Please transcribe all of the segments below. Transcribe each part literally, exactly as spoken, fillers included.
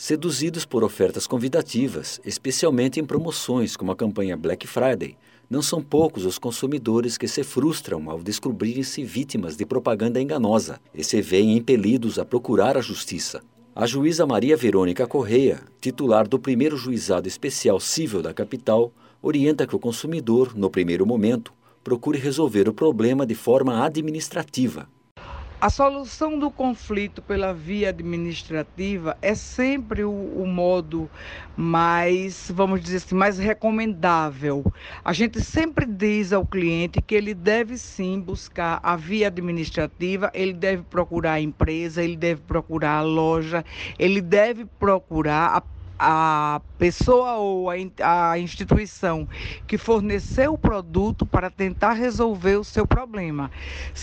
Seduzidos por ofertas convidativas, especialmente em promoções como a campanha Black Friday, não são poucos os consumidores que se frustram ao descobrirem-se vítimas de propaganda enganosa e se veem impelidos a procurar a justiça. A juíza Maria Verônica Correia, titular do primeiro Juizado Especial Cível da capital, orienta que o consumidor, no primeiro momento, procure resolver o problema de forma administrativa. A solução do conflito pela via administrativa é sempre o, o modo mais, vamos dizer assim, mais recomendável. A gente sempre diz ao cliente que ele deve sim buscar a via administrativa, ele deve procurar a empresa, ele deve procurar a loja, ele deve procurar a a pessoa ou a instituição que forneceu o produto para tentar resolver o seu problema.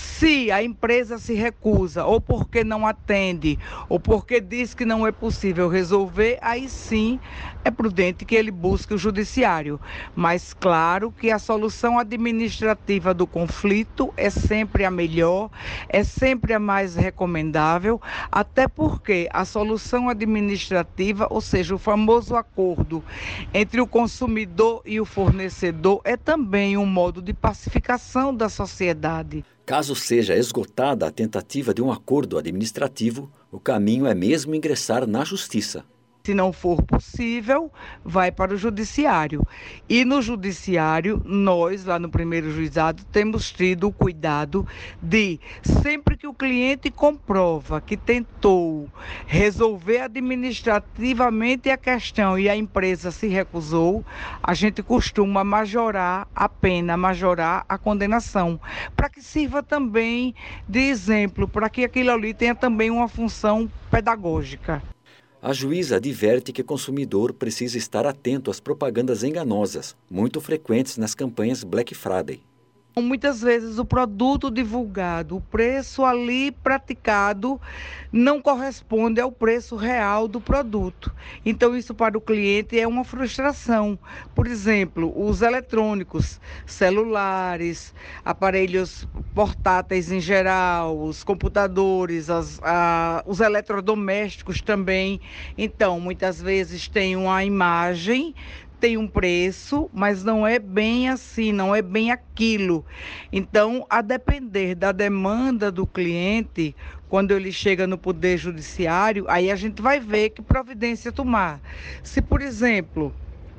Se a empresa se recusa, ou porque não atende, ou porque diz que não é possível resolver, aí sim é prudente que ele busque o judiciário. Mas claro que a solução administrativa do conflito é sempre a melhor, é sempre a mais recomendável, até porque a solução administrativa, ou seja, o famoso acordo entre o consumidor e o fornecedor, é também um modo de pacificação da sociedade. Caso seja esgotada a tentativa de um acordo administrativo, o caminho é mesmo ingressar na justiça. Se não for possível, vai para o judiciário. E no judiciário, nós, lá no primeiro juizado, temos tido o cuidado de, sempre que o cliente comprova que tentou resolver administrativamente a questão e a empresa se recusou, a gente costuma majorar a pena, majorar a condenação, para que sirva também de exemplo, para que aquilo ali tenha também uma função pedagógica. A juíza adverte que o consumidor precisa estar atento às propagandas enganosas, muito frequentes nas campanhas Black Friday. Muitas vezes o produto divulgado, o preço ali praticado, não corresponde ao preço real do produto. Então isso para o cliente é uma frustração. Por exemplo, os eletrônicos, celulares, aparelhos portáteis em geral, os computadores, as, a, os eletrodomésticos também. Então, muitas vezes tem uma imagem, tem um preço, mas não é bem assim, não é bem aquilo. Então, a depender da demanda do cliente, quando ele chega no Poder Judiciário, aí a gente vai ver que providência tomar. Se, por exemplo,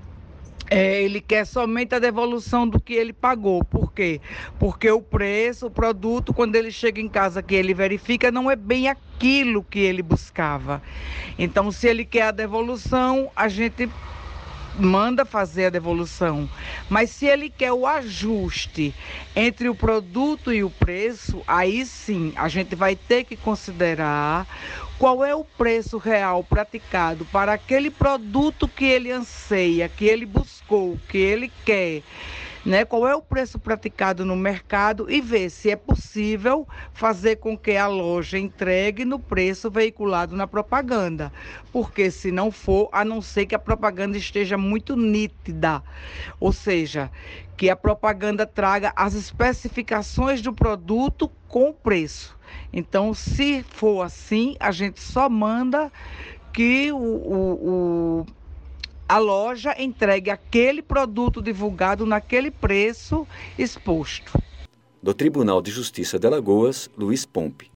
É, ele quer somente a devolução do que ele pagou. Por quê? Porque o preço, o produto, quando ele chega em casa que ele verifica, não é bem aquilo que ele buscava. Então, se ele quer a devolução, a gente manda fazer a devolução. Mas se ele quer o ajuste entre o produto e o preço, aí sim, a gente vai ter que considerar qual é o preço real praticado para aquele produto que ele anseia, que ele buscou, que ele quer, né? Qual é o preço praticado no mercado e ver se é possível fazer com que a loja entregue no preço veiculado na propaganda. Porque se não for, a não ser que a propaganda esteja muito nítida, ou seja, que a propaganda traga as especificações do produto com o preço. Então, se for assim, a gente só manda que o, o, o a loja entregue aquele produto divulgado naquele preço exposto. Do Tribunal de Justiça de Alagoas, Luiz Pompe.